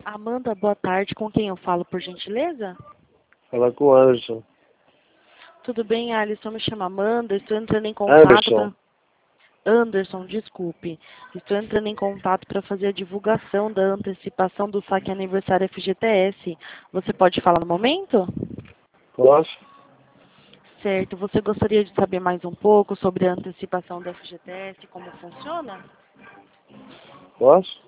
Amanda, boa tarde. Com quem eu falo, por gentileza? Fala com o Anderson. Tudo bem, Alisson? Me chamo Amanda. Estou entrando em contato Anderson. Anderson, desculpe. Estou entrando em contato para fazer a divulgação da antecipação do saque aniversário FGTS. Você pode falar no momento? Posso? Certo. Você gostaria de saber mais um pouco sobre a antecipação do FGTS, como funciona? Posso?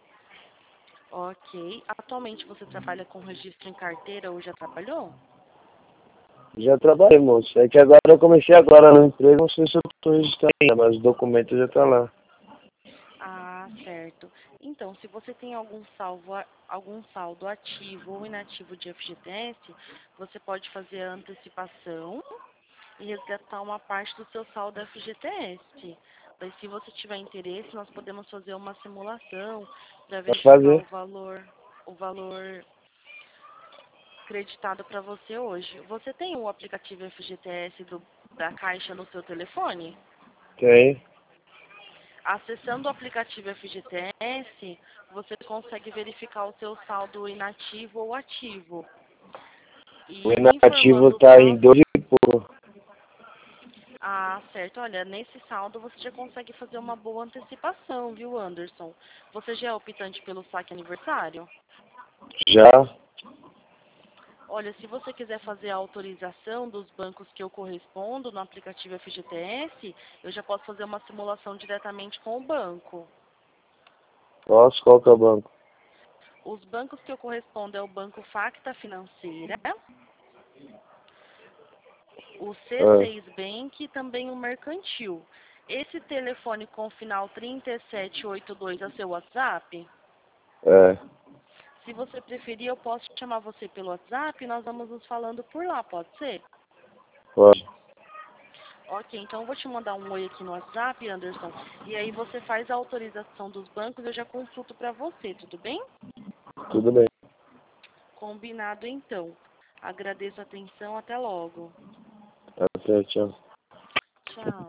Ok. Atualmente você trabalha com registro em carteira ou já trabalhou? Já trabalhei, moço. É que agora eu comecei agora no emprego, não sei se eu estou registrado ainda, mas o documento já está lá. Ah, certo. Então, se você tem algum saldo ativo ou inativo de FGTS, você pode fazer a antecipação e resgatar uma parte do seu saldo FGTS. Mas se você tiver interesse, nós podemos fazer uma simulação para Pode verificar fazer? o valor creditado para você hoje. Você tem o aplicativo FGTS da Caixa no seu telefone? Tem. Acessando o aplicativo FGTS, você consegue verificar o seu saldo inativo ou ativo. O E inativo informando o está em saldo... 12 e pouco. Ah, certo. Olha, nesse saldo você já consegue fazer uma boa antecipação, viu, Anderson? Você já é optante pelo saque aniversário? Já? Olha, se você quiser fazer a autorização dos bancos que eu correspondo no aplicativo FGTS, eu já posso fazer uma simulação diretamente com o banco. Posso? Qual que é o banco? Os bancos que eu correspondo é o Banco Facta Financeira, o Ah, C6 Bank e também o Mercantil. Esse telefone com final 3782 é seu WhatsApp? é. Se você preferir, eu posso chamar você pelo WhatsApp e nós vamos nos falando por lá, pode ser? Pode. Ok, então eu vou te mandar um oi aqui no WhatsApp, Anderson, e aí você faz a autorização dos bancos, eu já consulto para você, tudo bem? Tudo bem. Combinado então. Agradeço a atenção, até logo. Até, tchau. Tchau.